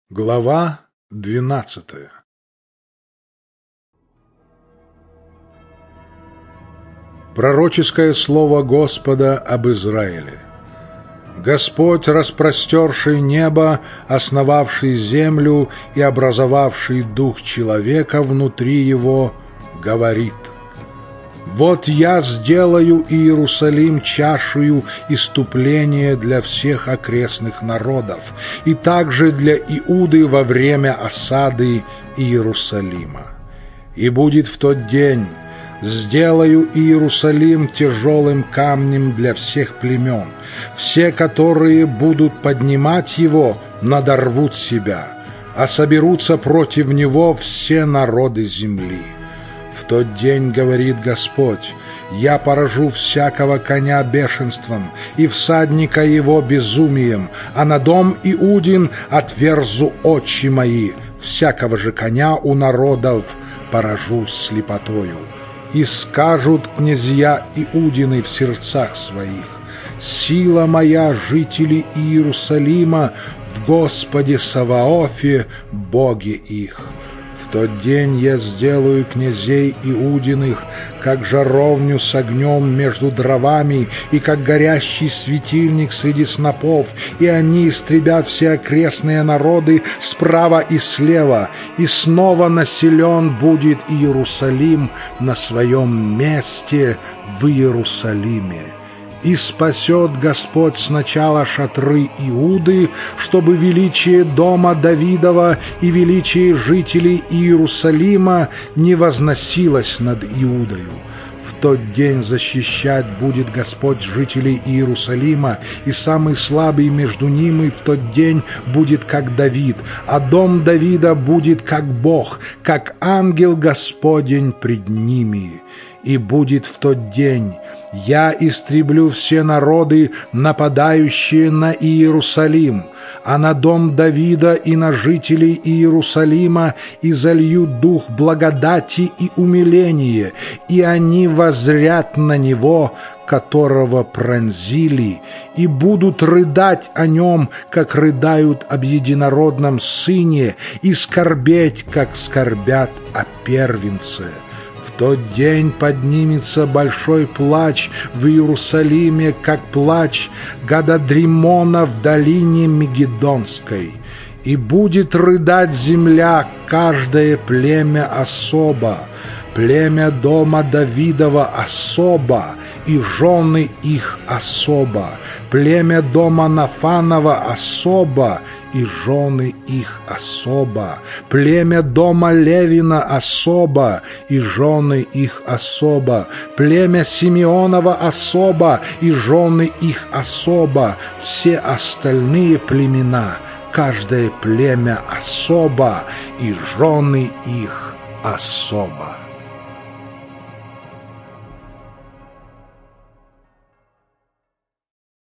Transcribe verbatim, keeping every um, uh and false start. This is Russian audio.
Глава двенадцатая. Пророческое слово Господа об Израиле. Господь, распростерший небо, основавший землю и образовавший дух человека внутри его, говорит: «Вот я сделаю Иерусалим чашею иступления для всех окрестных народов, и также для Иуды во время осады Иерусалима. И будет в тот день: сделаю Иерусалим тяжелым камнем для всех племен. Все, которые будут поднимать его, надорвут себя, а соберутся против него все народы земли. В тот день, говорит Господь, я поражу всякого коня бешенством и всадника его безумием, а на дом Иудин отверзу очи мои, всякого же коня у народов поражу слепотою. И скажут князья Иудины в сердцах своих: сила моя, жители Иерусалима, в Господе Саваофе, Боге их. В тот день я сделаю князей Иудиных, как жаровню с огнем между дровами, и как горящий светильник среди снопов, и они истребят все окрестные народы справа и слева, и снова населен будет Иерусалим на своем месте в Иерусалиме. И спасет Господь сначала шатры Иуды, чтобы величие дома Давидова и величие жителей Иерусалима не возносилось над Иудою. В тот день защищать будет Господь жителей Иерусалима, и самый слабый между ними в тот день будет как Давид, а дом Давида будет как Бог, как ангел Господень пред ними. И будет в тот день: я истреблю все народы, нападающие на Иерусалим, а на дом Давида и на жителей Иерусалима изолью дух благодати и умиления, и они воззрят на него, которого пронзили, и будут рыдать о нем, как рыдают об единородном сыне, и скорбеть, как скорбят о первенце. В тот день поднимется большой плач в Иерусалиме, как плач Гададримона в долине Мегидонской. И будет рыдать земля, каждое племя особо, племя дома Давидова особо, и жены их особо, племя дома Нафанова особо, и жены их особо, племя дома Левина особо, и жены их особо, племя Симеонова особо, и жены их особо, все остальные племена, каждое племя особо, и жены их особо.